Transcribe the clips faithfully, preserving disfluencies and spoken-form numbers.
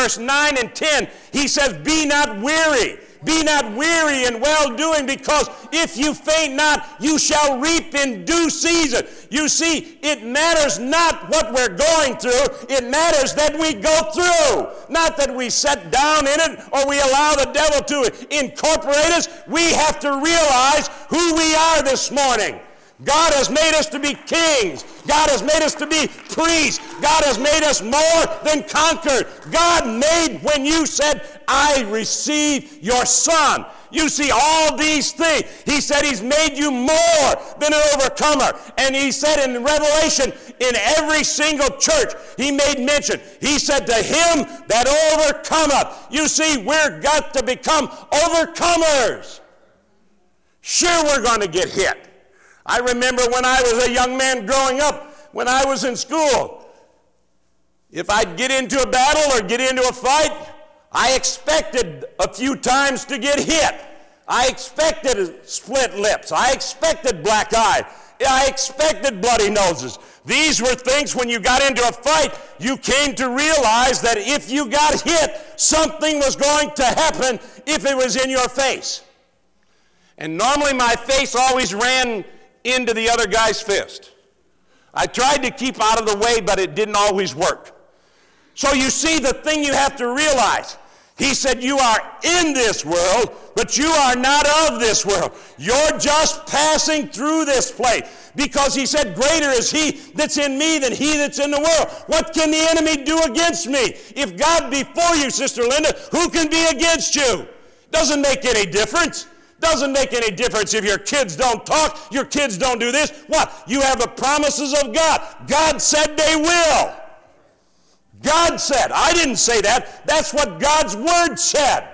verse nine and ten, he says, be not weary. Be not weary in well-doing, because if you faint not, you shall reap in due season. You see, it matters not what we're going through. It matters that we go through. Not that we sit down in it or we allow the devil to incorporate us. We have to realize who we are this morning. God has made us to be kings. God has made us to be priests. God has made us more than conquerors. God made when you said, I receive your son. You see all these things. He said he's made you more than an overcomer. And he said in Revelation, in every single church, he made mention. He said to him that overcometh. You see, we're got to become overcomers. Sure, we're going to get hit. I remember when I was a young man growing up, when I was in school, if I'd get into a battle or get into a fight, I expected a few times to get hit. I expected split lips. I expected black eyes. I expected bloody noses. These were things when you got into a fight, you came to realize that if you got hit, something was going to happen if it was in your face. And normally my face always ran into the other guy's fist. I tried to keep out of the way, but it didn't always work. So you see the thing you have to realize. He said, you are in this world, but you are not of this world. You're just passing through this place. Because he said, greater is he that's in me than he that's in the world. What can the enemy do against me? If God be for you, Sister Linda, who can be against you? Doesn't make any difference. Doesn't make any difference if your kids don't talk, your kids don't do this. What? You have the promises of God. God said they will. God said. I didn't say that. That's what God's word said.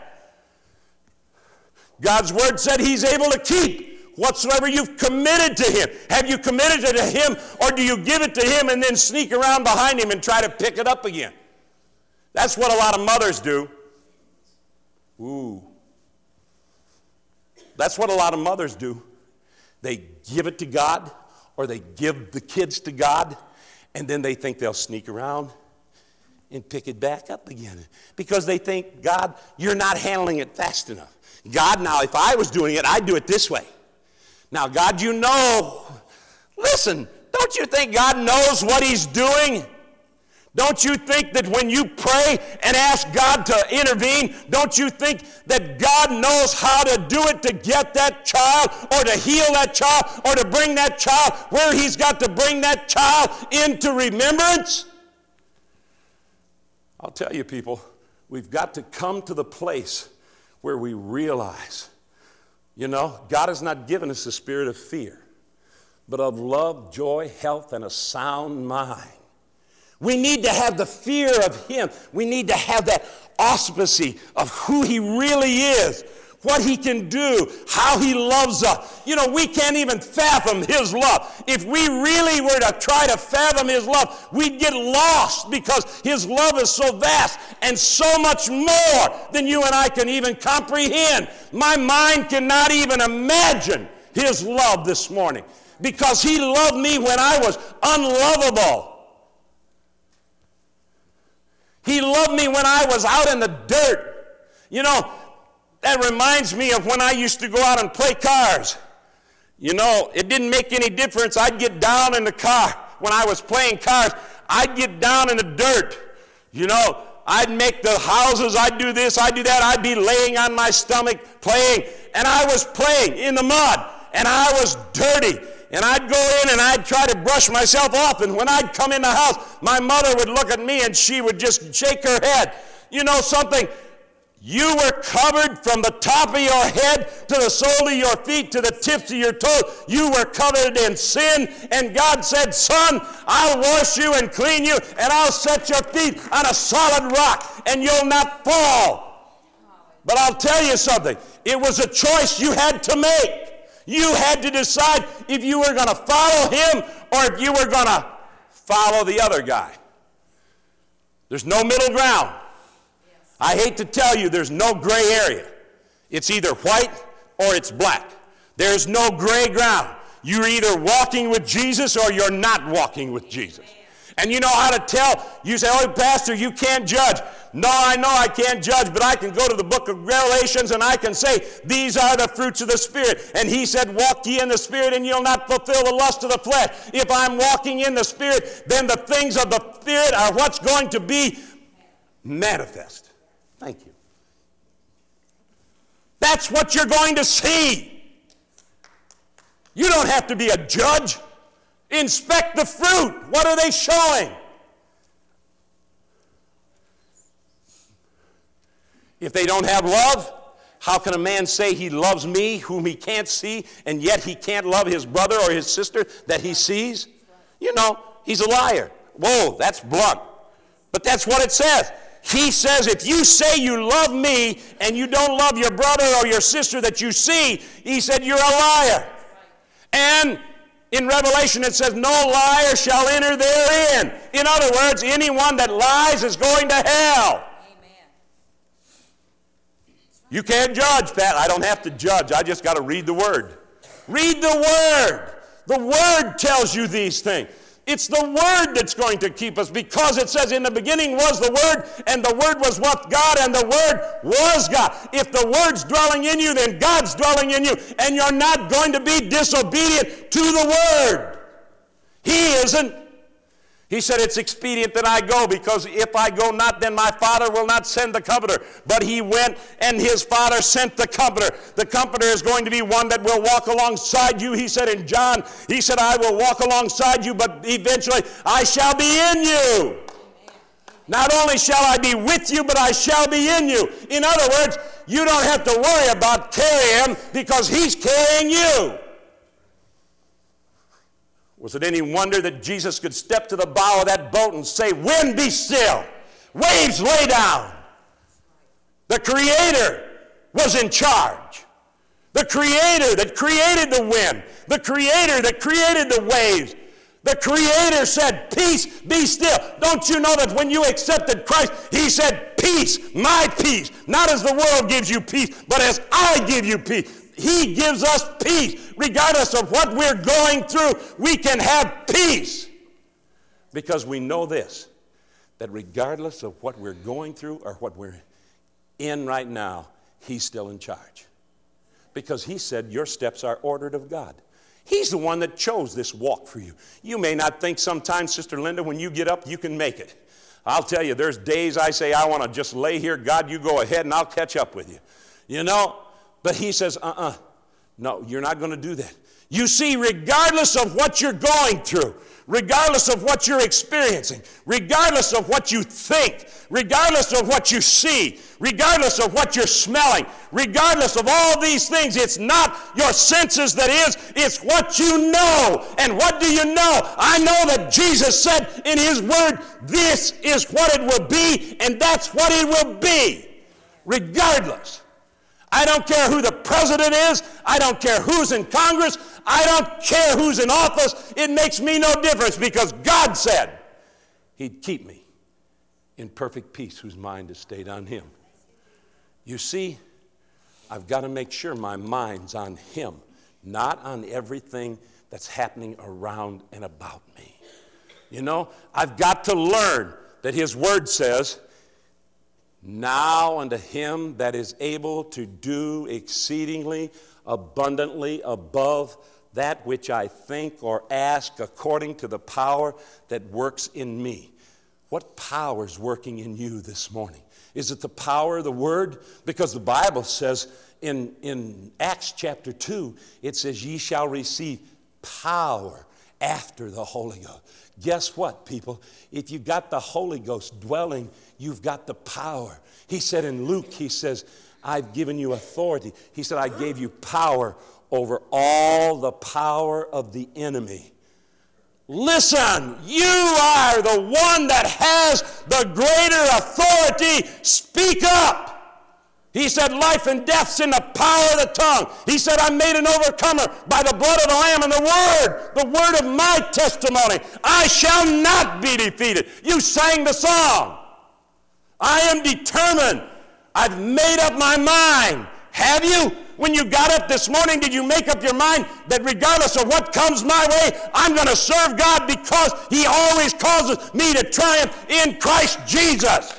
God's word said he's able to keep whatsoever you've committed to him. Have you committed it to him, or do you give it to him and then sneak around behind him and try to pick it up again? That's what a lot of mothers do. Ooh. That's what a lot of mothers do. They give it to God, or they give the kids to God, and then they think they'll sneak around and pick it back up again. Because they think, God, you're not handling it fast enough. God, now, if I was doing it, I'd do it this way. Now, God, you know, listen, don't you think God knows what he's doing? Don't you think that when you pray and ask God to intervene, don't you think that God knows how to do it to get that child or to heal that child or to bring that child where he's got to bring that child into remembrance? I'll tell you, people, we've got to come to the place where we realize, you know, God has not given us a spirit of fear, but of love, joy, health, and a sound mind. We need to have the fear of him. We need to have that auspicy of who he really is, what he can do, how he loves us. You know, we can't even fathom his love. If we really were to try to fathom his love, we'd get lost, because his love is so vast and so much more than you and I can even comprehend. My mind cannot even imagine his love this morning, because he loved me when I was unlovable. He loved me when I was out in the dirt. You know, that reminds me of when I used to go out and play cars. You know, it didn't make any difference. I'd get down in the car. When I was playing cars, I'd get down in the dirt. You know, I'd make the houses, I'd do this, I'd do that. I'd be laying on my stomach playing. And I was playing in the mud. And I was dirty. And I'd go in and I'd try to brush myself off. And when I'd come in the house, my mother would look at me and she would just shake her head. You know something? You were covered from the top of your head to the sole of your feet to the tips of your toes. You were covered in sin. And God said, son, I'll wash you and clean you, and I'll set your feet on a solid rock, and you'll not fall. But I'll tell you something. It was a choice you had to make. You had to decide if you were going to follow him or if you were going to follow the other guy. There's no middle ground. Yes. I hate to tell you, there's no gray area. It's either white or it's black. There's no gray ground. You're either walking with Jesus or you're not walking with Jesus. And you know how to tell. You say, oh, Pastor, you can't judge. No, I know I can't judge, but I can go to the book of Galatians and I can say, these are the fruits of the Spirit. And he said, walk ye in the Spirit and you'll not fulfill the lust of the flesh. If I'm walking in the Spirit, then the things of the Spirit are what's going to be manifest. Thank you. That's what you're going to see. You don't have to be a judge. Inspect the fruit. What are they showing? If they don't have love, how can a man say he loves me whom he can't see, and yet he can't love his brother or his sister that he sees? You know, he's a liar. Whoa, that's blunt. But that's what it says. He says, if you say you love me and you don't love your brother or your sister that you see, he said, you're a liar. And in Revelation it says, no liar shall enter therein. In other words, anyone that lies is going to hell. Amen. You can't judge, Pat. I don't have to judge. I just got to read the Word. Read the Word. The Word tells you these things. It's the Word that's going to keep us, because it says in the beginning was the Word, and the Word was with God, and the Word was God. If the Word's dwelling in you, then God's dwelling in you, and you're not going to be disobedient to the Word. He isn't. He said, it's expedient that I go, because if I go not, then my Father will not send the Comforter. But he went, and his Father sent the Comforter. The Comforter is going to be one that will walk alongside you. He said in John, he said, I will walk alongside you, but eventually I shall be in you. Not only shall I be with you, but I shall be in you. In other words, you don't have to worry about carrying him, because he's carrying you. Was it any wonder that Jesus could step to the bow of that boat and say, wind, be still, waves, lay down? The Creator was in charge. The Creator that created the wind, the Creator that created the waves, the Creator said, peace, be still. Don't you know that when you accepted Christ, he said, peace, my peace, not as the world gives you peace, but as I give you peace. He gives us peace. Regardless of what we're going through, we can have peace. Because we know this, that regardless of what we're going through or what we're in right now, he's still in charge. Because he said, your steps are ordered of God. He's the one that chose this walk for you. You may not think sometimes, Sister Linda, when you get up, you can make it. I'll tell you, there's days I say, I want to just lay here. God, you go ahead and I'll catch up with you. You know? But he says, uh-uh, no, you're not going to do that. You see, regardless of what you're going through, regardless of what you're experiencing, regardless of what you think, regardless of what you see, regardless of what you're smelling, regardless of all these things, it's not your senses that is, it's what you know. And what do you know? I know that Jesus said in his word, this is what it will be, and that's what it will be, regardless. I don't care who the president is. I don't care who's in Congress. I don't care who's in office. It makes me no difference, because God said he'd keep me in perfect peace whose mind is stayed on him. You see, I've got to make sure my mind's on him, not on everything that's happening around and about me. You know, I've got to learn that his word says, now unto him that is able to do exceedingly abundantly above that which I think or ask, according to the power that works in me. What power is working in you this morning? Is it the power of the word? Because the Bible says in, in Acts chapter two, it says, ye shall receive power after the Holy Ghost. Guess what, people? If you got the Holy Ghost dwelling, you've got the power. He said in Luke, he says, I've given you authority. He said, I gave you power over all the power of the enemy. Listen, you are the one that has the greater authority. Speak up. He said, life and death's in the power of the tongue. He said, I'm made an overcomer by the blood of the Lamb and the word, the word of my testimony. I shall not be defeated. You sang the song. I am determined. I've made up my mind. Have you? when you got up this morning, did you make up your mind that regardless of what comes my way, I'm going to serve God because he always causes me to triumph in Christ Jesus?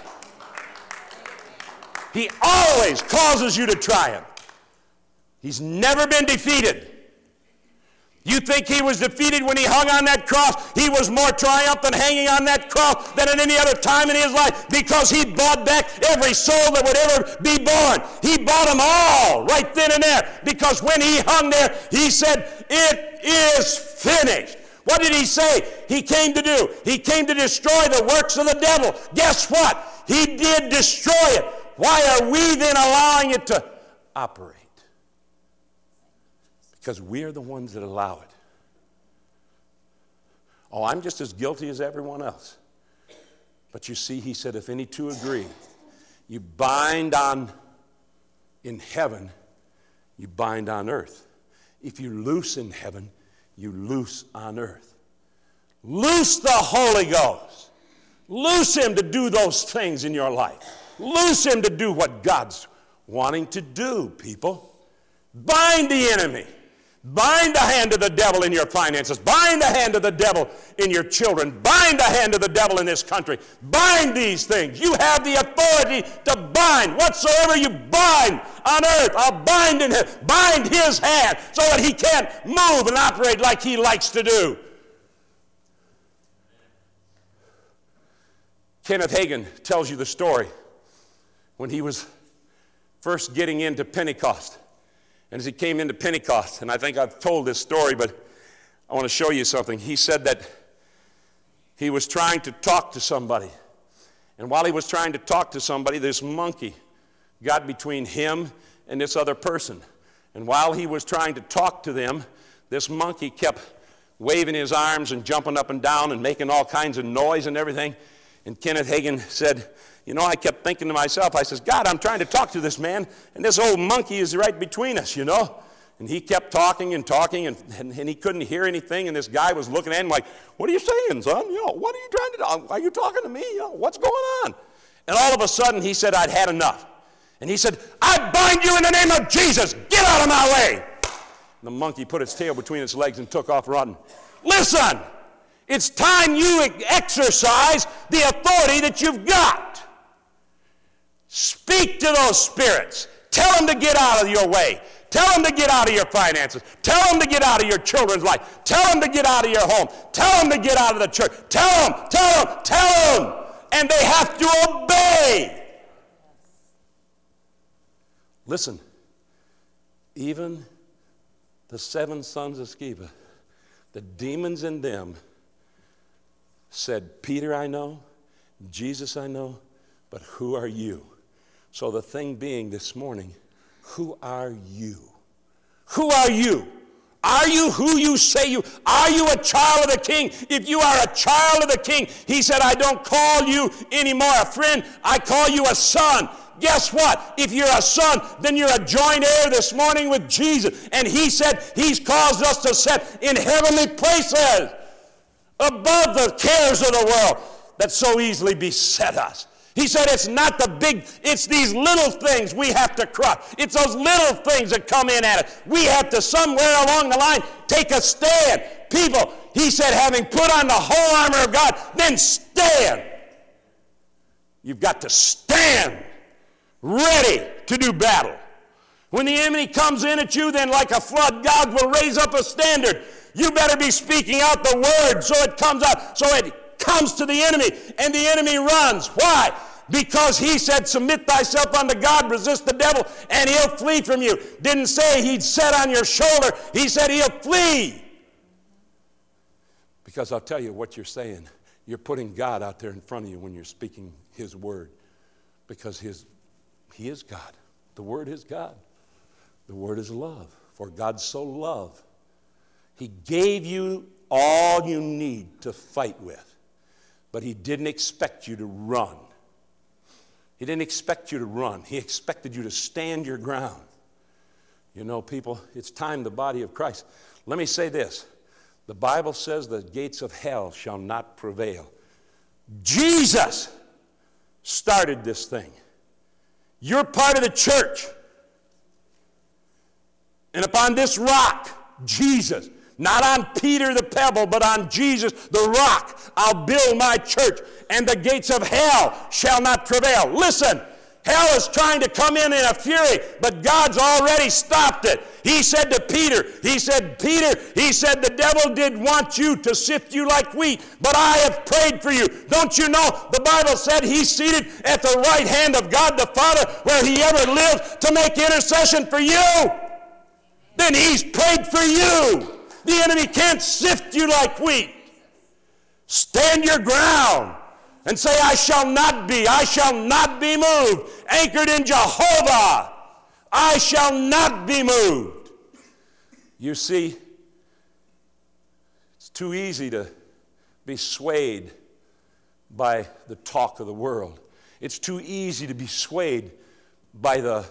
He always causes you to triumph. He's never been defeated. You think he was defeated when he hung on that cross? He was more triumphant hanging on that cross than at any other time in his life because he bought back every soul that would ever be born. He bought them all right then and there because when he hung there, he said, it is finished. What did he say he came to do? He came to destroy the works of the devil. Guess what? He did destroy it. Why are we then allowing it to operate? Because we are the ones that allow it. Oh, I'm just as guilty as everyone else. But you see, he said, if any two agree, you bind on in heaven, you bind on earth. If you loose in heaven, you loose on earth. Loose the Holy Ghost. Loose him to do those things in your life. Loose him to do what God's wanting to do, people. Bind the enemy. Bind the hand of the devil in your finances. Bind the hand of the devil in your children. Bind the hand of the devil in this country. Bind these things. You have the authority to bind. Whatsoever you bind on earth, I'll bind in him. Bind his hand so that he can't move and operate like he likes to do. Kenneth Hagin tells you the story when he was first getting into Pentecost. And as he came into Pentecost, and I think I've told this story, but I want to show you something. He said that he was trying to talk to somebody. And while he was trying to talk to somebody, this monkey got between him and this other person. And while he was trying to talk to them, this monkey kept waving his arms and jumping up and down and making all kinds of noise and everything. And Kenneth Hagin said, you know, I kept thinking to myself, I says, God, I'm trying to talk to this man, and this old monkey is right between us, you know. And he kept talking and talking, and, and, and he couldn't hear anything, and this guy was looking at him like, what are you saying, son? You know, what are you trying to do? Are you talking to me? You know, what's going on? And all of a sudden, he said, I'd had enough. And he said, I bind you in the name of Jesus. Get out of my way. And the monkey put its tail between its legs and took off running. Listen, it's time you exercise the authority that you've got. Speak to those spirits. Tell them to get out of your way. Tell them to get out of your finances. Tell them to get out of your children's life. Tell them to get out of your home. Tell them to get out of the church. Tell them, tell them, tell them. And they have to obey. Listen, even the seven sons of Sceva, the demons in them said, Peter I know, Jesus I know, but who are you? So the thing being this morning, who are you? Who are you? Are you who you say you? Are you a child of the King? If you are a child of the King, he said, I don't call you anymore a friend, I call you a son. Guess what? If you're a son, then you're a joint heir this morning with Jesus. And he said he's caused us to sit in heavenly places above the cares of the world that so easily beset us. He said it's not the big, it's these little things we have to crush. It's those little things that come in at us. We have to somewhere along the line take a stand. People, he said, having put on the whole armor of God, then stand. You've got to stand ready to do battle. When the enemy comes in at you, then like a flood, God will raise up a standard. You better be speaking out the word so it comes out, so it comes to the enemy, and the enemy runs. Why? Because he said, submit thyself unto God, resist the devil, and he'll flee from you. Didn't say he'd set on your shoulder. He said he'll flee. Because I'll tell you what you're saying. You're putting God out there in front of you when you're speaking his word. Because his, he is God. The word is God. The word is love. For God so loved. He gave you all you need to fight with. But he didn't expect you to run. He didn't expect you to run. He expected you to stand your ground. You know, people, it's time the body of Christ. Let me say this. The Bible says the gates of hell shall not prevail. Jesus started this thing. You're part of the church. And upon this rock, Jesus, not on Peter the pebble, but on Jesus the rock, I'll build my church, and the gates of hell shall not prevail. Listen, hell is trying to come in in a fury, but God's already stopped it. He said to Peter, he said, Peter, he said, the devil did want you to sift you like wheat, but I have prayed for you. Don't you know, the Bible said he's seated at the right hand of God the Father, where he ever lived to make intercession for you. Then he's prayed for you. The enemy can't sift you like wheat. Stand your ground and say, I shall not be, I shall not be moved. Anchored in Jehovah, I shall not be moved. You see, it's too easy to be swayed by the talk of the world. It's too easy to be swayed by the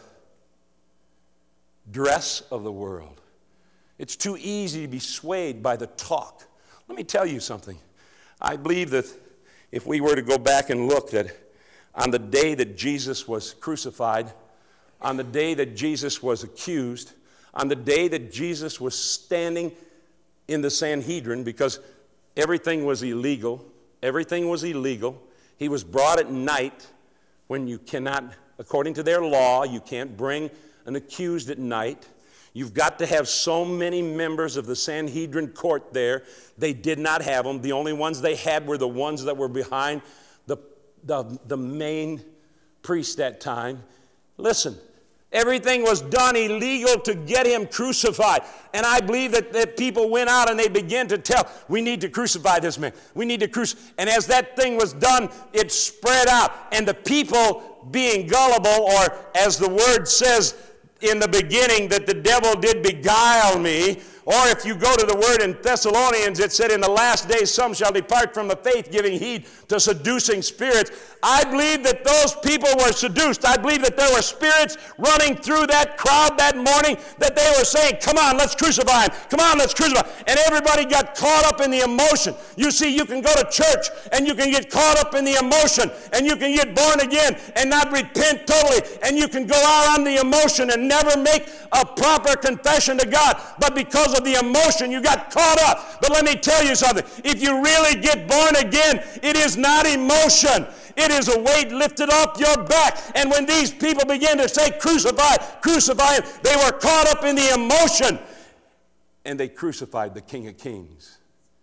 dress of the world. It's too easy to be swayed by the talk. Let me tell you something. I believe that if we were to go back and look that on the day that Jesus was crucified, on the day that Jesus was accused, on the day that Jesus was standing in the Sanhedrin, because everything was illegal, everything was illegal. He was brought at night when you cannot, according to their law, you can't bring an accused at night. You've got to have so many members of the Sanhedrin court there. They did not have them. The only ones they had were the ones that were behind the, the, the main priest that time. Listen, everything was done illegal to get him crucified. And I believe that, that people went out and they began to tell, we need to crucify this man. We need to crucify. And as that thing was done, it spread out. And the people being gullible, or as the word says in the beginning, that the devil did beguile me. Or if you go to the word in Thessalonians, it said, in the last days some shall depart from the faith, giving heed to seducing spirits. I believe that those people were seduced. I believe that there were spirits running through that crowd that morning, that they were saying, come on, let's crucify him. Come on, let's crucify him. And everybody got caught up in the emotion. You see, you can go to church and you can get caught up in the emotion, and you can get born again and not repent totally, and you can go out on the emotion and never make a proper confession to God. But because of the emotion, you got caught up. But let me tell you something. If you really get born again, it is not emotion. It is a weight lifted off your back. And when these people began to say, crucify, crucify him, they were caught up in the emotion. And they crucified the King of Kings.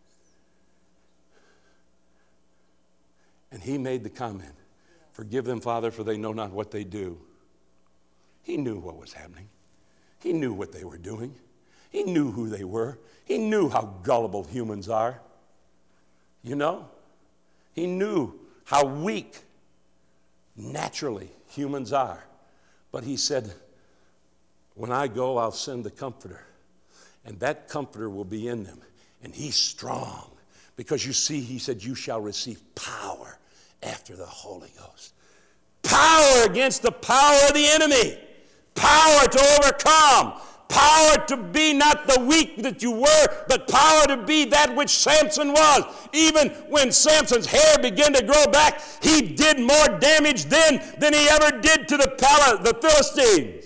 And he made the comment, forgive them, Father, for they know not what they do. He knew what was happening. He knew what they were doing. He knew who they were. He knew how gullible humans are. You know? He knew how weak naturally humans are. But he said, when I go, I'll send the Comforter. And that Comforter will be in them. And he's strong. Because you see, he said, you shall receive power after the Holy Ghost. Power against the power of the enemy. Power to overcome. Power to be not the weak that you were, but power to be that which Samson was. Even when Samson's hair began to grow back, he did more damage then than he ever did to the palace, the Philistines.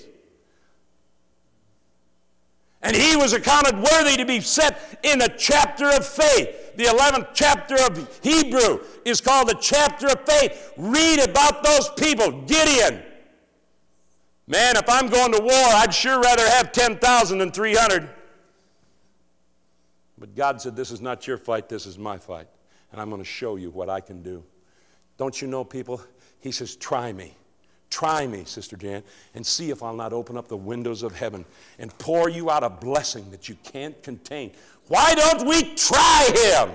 And he was accounted worthy to be set in a chapter of faith. The eleventh chapter of Hebrew is called the chapter of faith. Read about those people. Gideon. Man, if I'm going to war, I'd sure rather have ten thousand than three hundred. But God said, this is not your fight, this is my fight. And I'm going to show you what I can do. Don't you know, people? He says, try me. Try me, Sister Jan, and see if I'll not open up the windows of heaven and pour you out a blessing that you can't contain. Why don't we try him?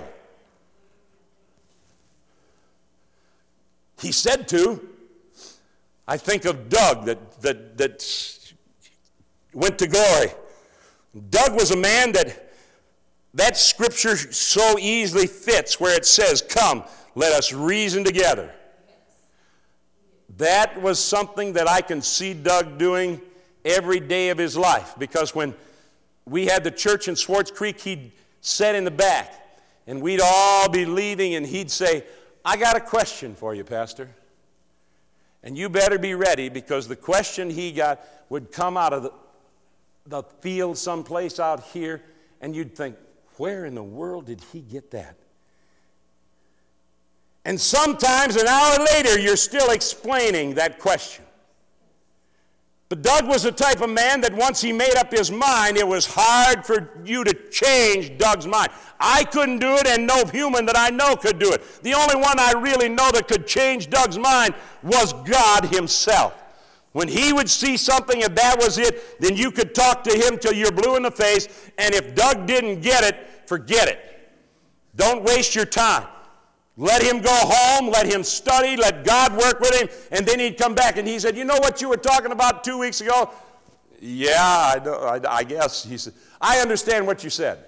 He said to. I think of Doug that, that, that went to glory. Doug was a man that that scripture so easily fits where it says, come, let us reason together. That was something that I can see Doug doing every day of his life, because when we had the church in Swartz Creek, he'd sit in the back and we'd all be leaving and he'd say, I got a question for you, Pastor. And you better be ready, because the question he got would come out of the, the field someplace out here, and you'd think, where in the world did he get that? And sometimes an hour later, you're still explaining that question. But Doug was the type of man that once he made up his mind, it was hard for you to change Doug's mind. I couldn't do it, and no human that I know could do it. The only one I really know that could change Doug's mind was God himself. When he would see something and that was it, then you could talk to him till you're blue in the face, and if Doug didn't get it, forget it. Don't waste your time. Let him go home, let him study, let God work with him, and then he'd come back and he said, you know what you were talking about two weeks ago? Yeah, I, know, I, I guess. He said, I understand what you said.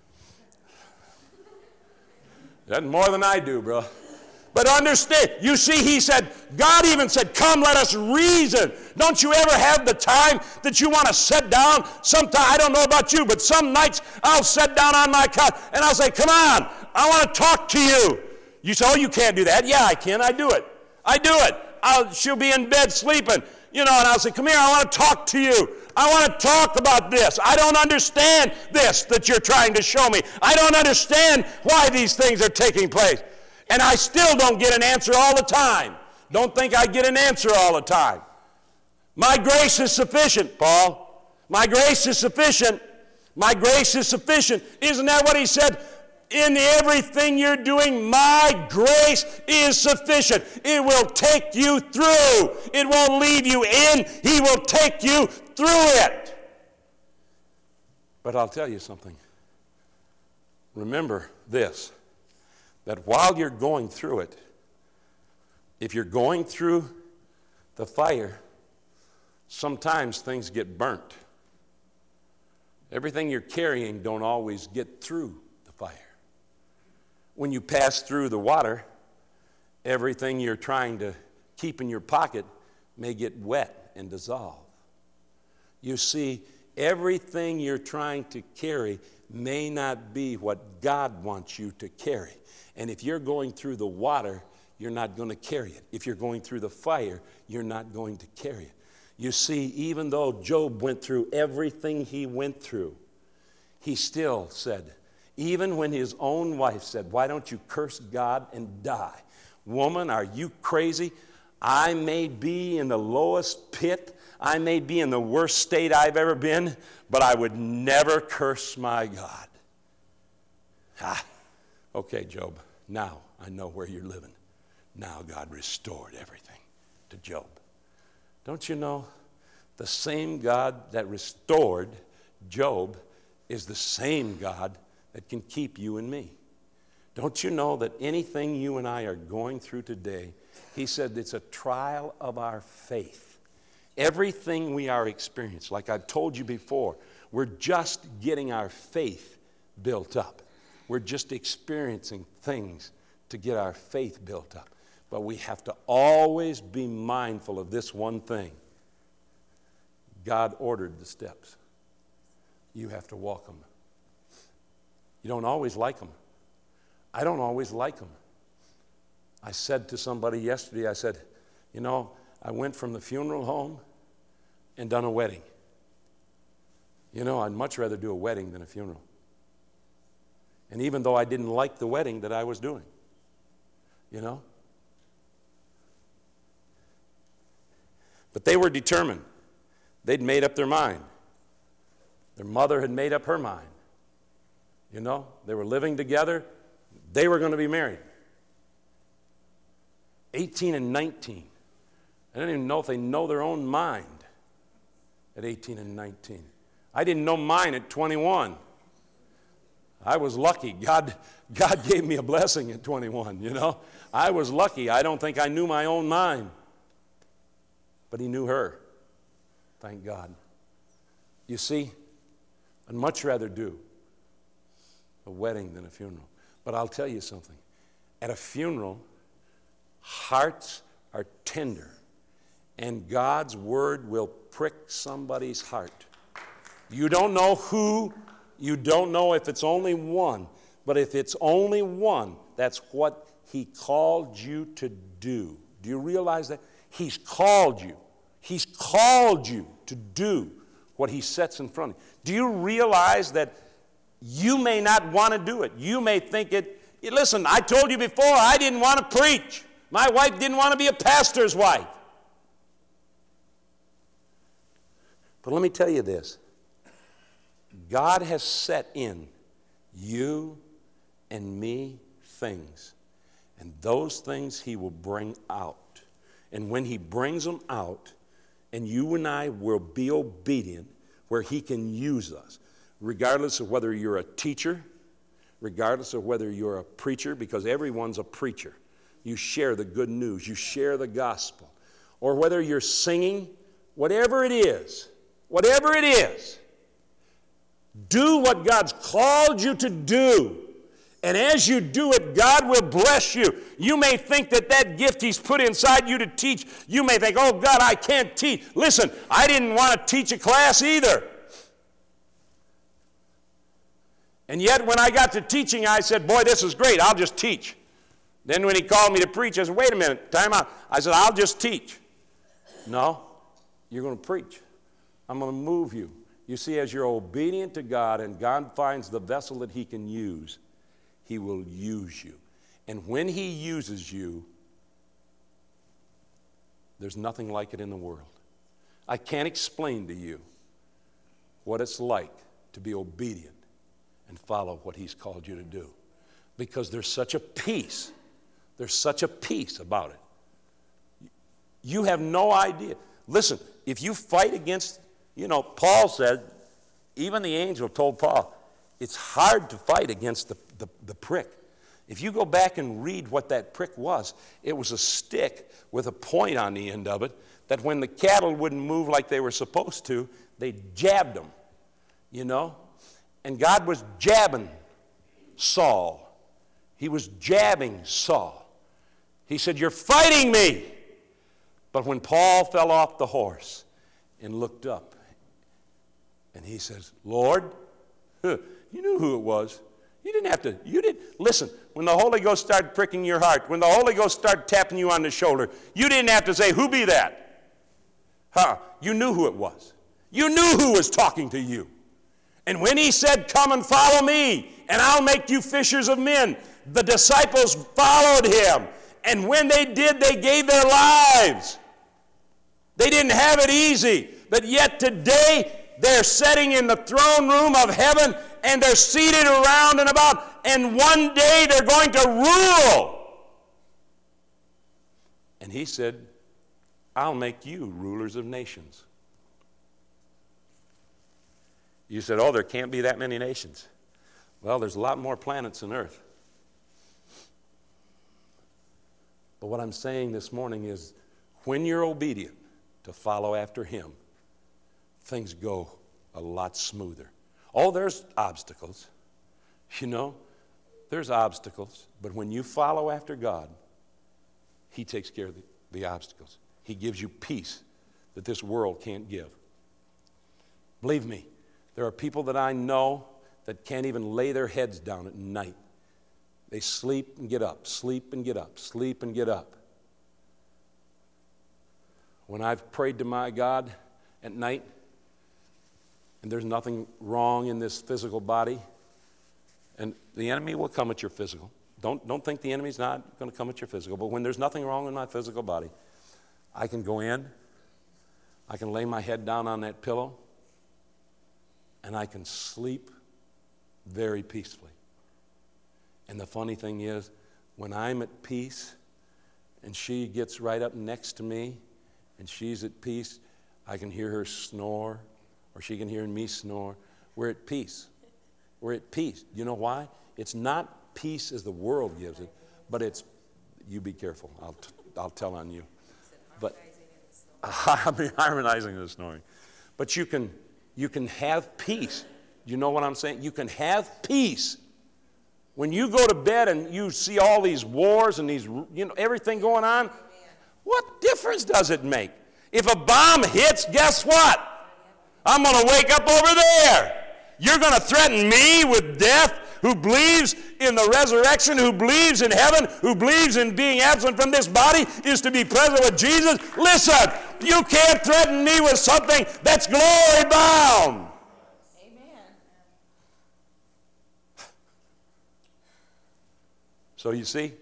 That's more than I do, bro. But understand, you see, he said, God even said, come, let us reason. Don't you ever have the time that you want to sit down? Sometime, I don't know about you, but some nights I'll sit down on my couch and I'll say, come on, I want to talk to you. You say, oh, you can't do that. Yeah, I can. I do it. I do it. I'll, she'll be in bed sleeping, you know, and I'll say, come here, I want to talk to you. I want to talk about this. I don't understand this that you're trying to show me. I don't understand why these things are taking place. And I still don't get an answer all the time. Don't think I get an answer all the time. My grace is sufficient, Paul. My grace is sufficient. My grace is sufficient. Isn't that what he said? In everything you're doing, my grace is sufficient. It will take you through. It won't leave you in. He will take you through it. But I'll tell you something. Remember this, that while you're going through it, if you're going through the fire, sometimes things get burnt. Everything you're carrying don't always get through the fire. When you pass through the water, everything you're trying to keep in your pocket may get wet and dissolve. You see, everything you're trying to carry may not be what God wants you to carry. And if you're going through the water, you're not going to carry it. If you're going through the fire, you're not going to carry it. You see, even though Job went through everything he went through, he still said, even when his own wife said, why don't you curse God and die? Woman, are you crazy? I may be in the lowest pit. I may be in the worst state I've ever been, but I would never curse my God. Ah, okay, Job, now I know where you're living. Now God restored everything to Job. Don't you know the same God that restored Job is the same God that can keep you and me? Don't you know that anything you and I are going through today, he said it's a trial of our faith. Everything we are experiencing, like I've told you before, we're just getting our faith built up. We're just experiencing things to get our faith built up. But we have to always be mindful of this one thing. God ordered the steps. You have to walk them. You don't always like them. I don't always like them. I said to somebody yesterday, I said, you know, I went from the funeral home and done a wedding. You know, I'd much rather do a wedding than a funeral. And even though I didn't like the wedding that I was doing, you know. But they were determined. They'd made up their mind. Their mother had made up her mind. You know, they were living together. They were going to be married. eighteen and nineteen. I don't even know if they know their own mind at eighteen and nineteen. I didn't know mine at twenty-one. I was lucky. God, God gave me a blessing at twenty-one, you know. I was lucky. I don't think I knew my own mind. But he knew her. Thank God. You see, I'd much rather do a wedding than a funeral. But I'll tell you something. At a funeral, hearts are tender, and God's word will prick somebody's heart. You don't know who, you don't know if it's only one, but if it's only one, that's what he called you to do. Do you realize that? He's called you. He's called you to do what he sets in front of you. Do you realize that you may not want to do it? You may think it, listen, I told you before, I didn't want to preach. My wife didn't want to be a pastor's wife. But let me tell you this. God has set in you and me things. And those things he will bring out. And when he brings them out, and you and I will be obedient where he can use us, regardless of whether you're a teacher, regardless of whether you're a preacher, because everyone's a preacher. You share the good news. You share the gospel. Or whether you're singing, whatever it is, whatever it is, do what God's called you to do. And as you do it, God will bless you. You may think that that gift he's put inside you to teach, you may think, oh, God, I can't teach. Listen, I didn't want to teach a class either. And yet when I got to teaching, I said, boy, this is great. I'll just teach. Then when he called me to preach, I said, wait a minute, time out. I said, I'll just teach. No, you're going to preach. I'm going to move you. You see, as you're obedient to God and God finds the vessel that he can use, he will use you. And when he uses you, there's nothing like it in the world. I can't explain to you what it's like to be obedient and follow what he's called you to do. Because there's such a peace. There's such a peace about it. You have no idea. Listen, if you fight against, you know, Paul said, even the angel told Paul, it's hard to fight against the, the, the prick. If you go back and read what that prick was, it was a stick with a point on the end of it that when the cattle wouldn't move like they were supposed to, they jabbed them, you know. And God was jabbing Saul. He was jabbing Saul. He said, you're fighting me. But when Paul fell off the horse and looked up, and he says, Lord, huh, you knew who it was. You didn't have to, you didn't, listen, when the Holy Ghost started pricking your heart, when the Holy Ghost started tapping you on the shoulder, you didn't have to say, who be that? Huh, you knew who it was. You knew who was talking to you. And when he said, come and follow me, and I'll make you fishers of men, the disciples followed him. And when they did, they gave their lives. They didn't have it easy. But yet today, they're sitting in the throne room of heaven, and they're seated around and about, and one day they're going to rule. And he said, I'll make you rulers of nations. You said, oh, there can't be that many nations. Well, there's a lot more planets than Earth. But what I'm saying this morning is, when you're obedient to follow after him, things go a lot smoother. Oh, there's obstacles. You know, there's obstacles. But when you follow after God, he takes care of the, the obstacles. He gives you peace that this world can't give. Believe me, there are people that I know that can't even lay their heads down at night. They sleep and get up, sleep and get up, sleep and get up. When I've prayed to my God at night, and there's nothing wrong in this physical body, and the enemy will come at your physical. Don't, don't think the enemy's not going to come at your physical, but when there's nothing wrong in my physical body, I can go in, I can lay my head down on that pillow, and I can sleep very peacefully. And the funny thing is, when I'm at peace, and she gets right up next to me, and she's at peace, I can hear her snore, or she can hear me snore. We're at peace. We're at peace. You know why? It's not peace as the world gives it, but it's, you be careful. I'll, t- I'll tell on you. But I'm harmonizing the snoring. But you can, you can have peace. You know what I'm saying? You can have peace. When you go to bed and you see all these wars and these, you know, everything going on, what difference does it make? If a bomb hits, guess what? I'm going to wake up over there. You're going to threaten me with death, who believes in the resurrection, who believes in heaven, who believes in being absent from this body, is to be present with Jesus. Listen, you can't threaten me with something that's glory bound. Amen. So you see,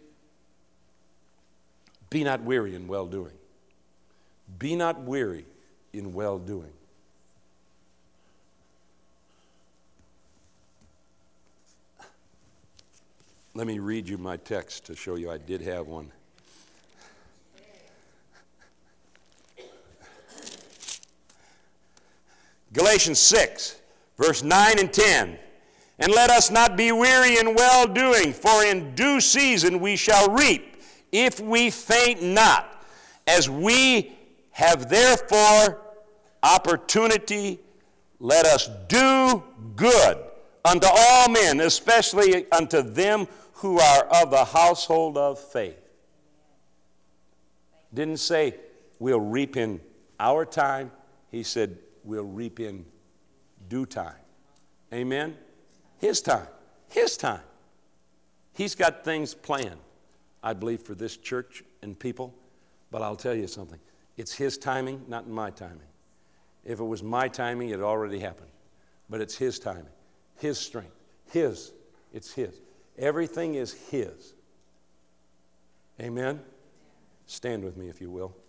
be not weary in well-doing. Be not weary in well-doing. Let me read you my text to show you I did have one. Galatians six, verse nine and ten. And let us not be weary in well-doing, for in due season we shall reap, if we faint not. As we have therefore opportunity, let us do good unto all men, especially unto them who are of the household of faith. Didn't say we'll reap in our time. He said we'll reap in due time. Amen? His time. His time. He's got things planned, I believe, for this church and people. But I'll tell you something. It's His timing, not my timing. If it was my timing, it had already happened. But it's His timing. His strength. His. It's His. Everything is His. Amen? Stand with me if you will.